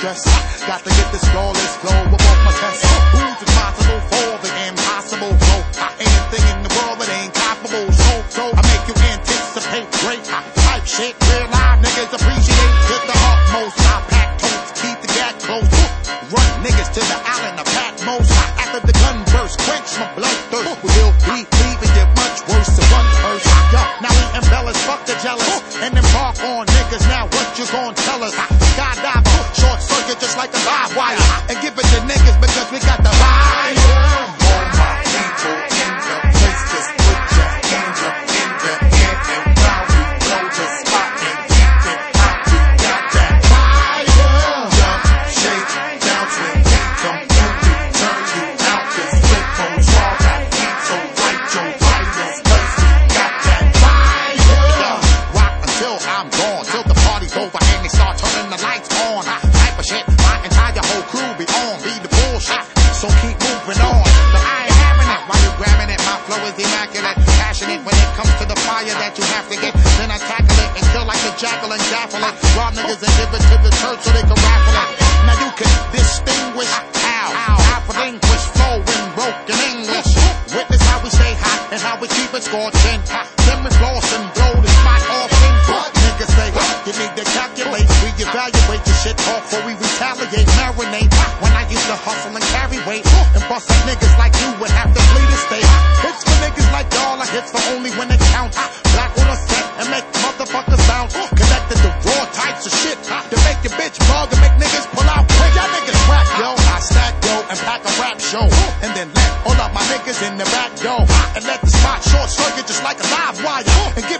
stress. Got to get this flawless flow above my chest. Who's responsible for the impossible flow? Anything in the world that ain't comparable. So I make you anticipate great type shit. Real live niggas appreciate to the utmost. I pack totes, keep the gap close. Run niggas to the island of Patmos. After the gun burst, quench my bloodthirst. We will be leaving you much worse than one curse. Yo, now we embellish, fuck the jealous, and embark on niggas. Now what you gon' tell us? Skydiver, short circuit just like a live wire, and give it to niggas because we got the fire. All my people in the place, just put your hands up in the air, and while we blow the spot and keep it hot, we got that fire. Jump, shake, bounce when we come through, we turn you out. This flip phone's raw, got heat, so right your vitals, cause we got that fire. Rock until I'm gone, till the party's over and they start turning the lights on. Type of shit, my entire whole crew be on, be the bullshit, so keep moving on. But I ain't having it while you grabbing it. My flow is immaculate, passionate when it comes to the fire that you have to get. Then I tackle it and kill like a jackal and jackal it. Rob niggas and give it to the church so they can raffle it. Now you can distinguish how I relinquish flow in broken English. Witness how we stay hot and how we keep it scorching. Then we floss and blow the spot off in. Niggas say you need to calculate, reevaluate the shit off before we retaliate, marinate. When I used to hustle and carry weight and bust up niggas like you would have to flee the state. Hits for niggas like y'all, I hits for only when it counts. Black on a set and make motherfuckers bounce. Connected to raw types of shit to make your bitch bug and make niggas pull out quick. Y'all niggas whack, yo. I stack yo and pack a rap show, and then let all of my niggas in the back door and let the spot short circuit just like a live wire and give